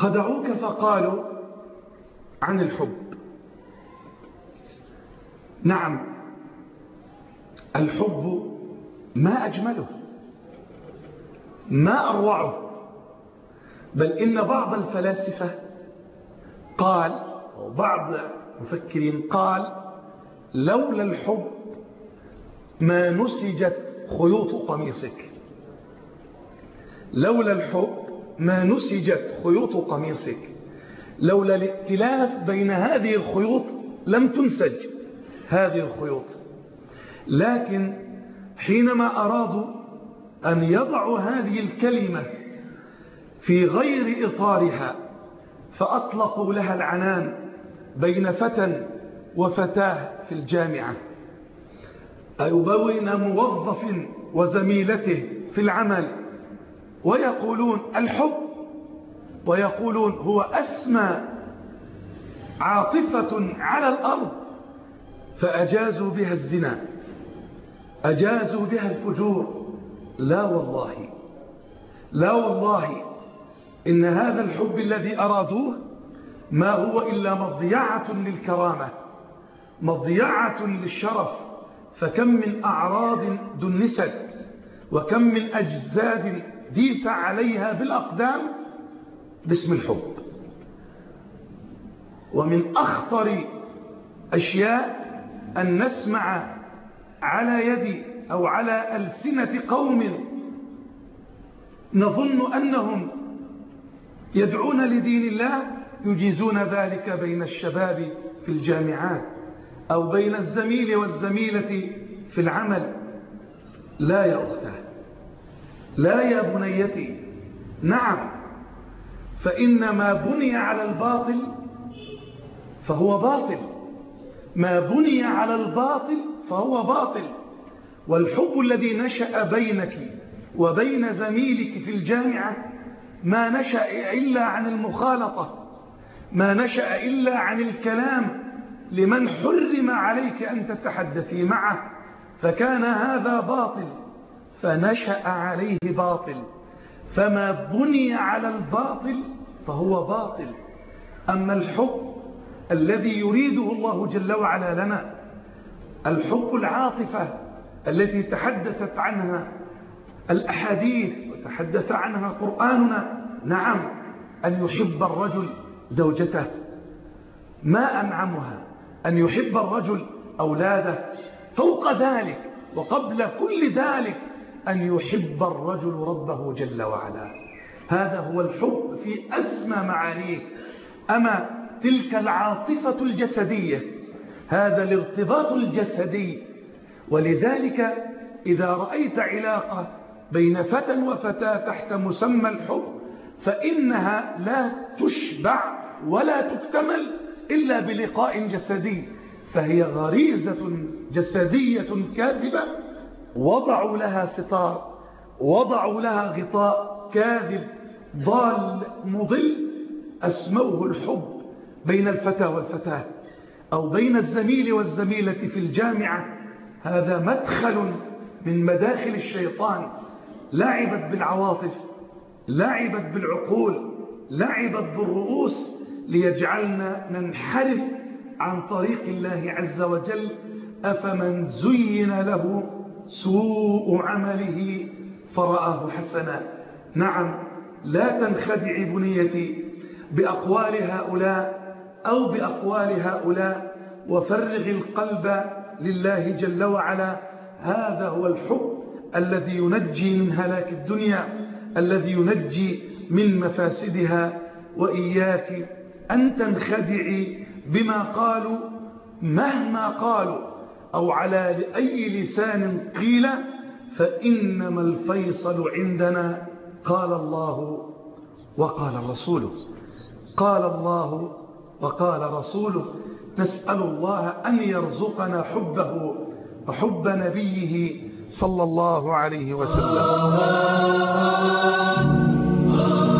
خدعوك فقالوا عن الحب. نعم، الحب ما أجمله، ما أروعه، بل إن بعض الفلاسفة قال، وبعض المفكرين قال: لولا الحب ما نسجت خيوط قميصك. لولا الحب ما نسجت خيوط قميصك، لولا الائتلاف بين هذه الخيوط لم تنسج هذه الخيوط. لكن حينما أرادوا أن يضعوا هذه الكلمة في غير إطارها فأطلقوا لها العنان بين فتى وفتاة في الجامعة، أو بين موظف وزميلته في العمل، ويقولون الحب، ويقولون هو أسمى عاطفة على الأرض، فأجازوا بها الزنا، أجازوا بها الفجور. لا والله، لا والله، إن هذا الحب الذي أرادوه ما هو إلا مضيعة للكرامة، مضيعة للشرف. فكم من أعراض دنست، وكم من أجساد ديس عليها بالأقدام باسم الحب. ومن أخطر أشياء أن نسمع على يد أو على ألسنة قوم نظن أنهم يدعون لدين الله يجيزون ذلك بين الشباب في الجامعات، أو بين الزميل والزميلة في العمل. لا يا أختاه، لا يا بنيتي. نعم، فإن ما بني على الباطل فهو باطل، ما بني على الباطل فهو باطل. والحب الذي نشأ بينك وبين زميلك في الجامعة ما نشأ إلا عن المخالطة، ما نشأ إلا عن الكلام لمن حرم عليك أن تتحدثي معه، فكان هذا باطل فنشأ عليه باطل. فما بني على الباطل فهو باطل. أما الحب الذي يريده الله جل وعلا لنا، الحب العاطفة التي تحدثت عنها الأحاديث وتحدث عنها قرآننا، نعم، أن يحب الرجل زوجته، ما أنعمها، أن يحب الرجل أولاده، فوق ذلك وقبل كل ذلك أن يحب الرجل ربه جل وعلا. هذا هو الحب في أسمى معانيه. أما تلك العاطفة الجسدية، هذا الارتباط الجسدي. ولذلك إذا رأيت علاقة بين فتى وفتاة تحت مسمى الحب فإنها لا تشبع ولا تكتمل إلا بلقاء جسدي، فهي غريزة جسدية كاذبة وضعوا لها ستار، وضعوا لها غطاء كاذب ضال مضل أسموه الحب بين الفتى والفتاة، أو بين الزميل والزميلة في الجامعة. هذا مدخل من مداخل الشيطان، لعبت بالعواطف، لعبت بالعقول، لعبت بالرؤوس، ليجعلنا ننحرف عن طريق الله عز وجل. أفمن زين له سوء عمله فرآه حسنا. نعم، لا تنخدعي بنيتي بأقوال هؤلاء أو بأقوال هؤلاء، وفرغ القلب لله جل وعلا. هذا هو الحب الذي ينجي من هلاك الدنيا، الذي ينجي من مفاسدها. وإياك أن تنخدعي بما قالوا مهما قالوا أو على أي لسان قيل، فإنما الفيصل عندنا قال الله وقال الرسول، قال الله وقال رسوله. نسأل الله أن يرزقنا حبه وحب نبيه صلى الله عليه وسلم.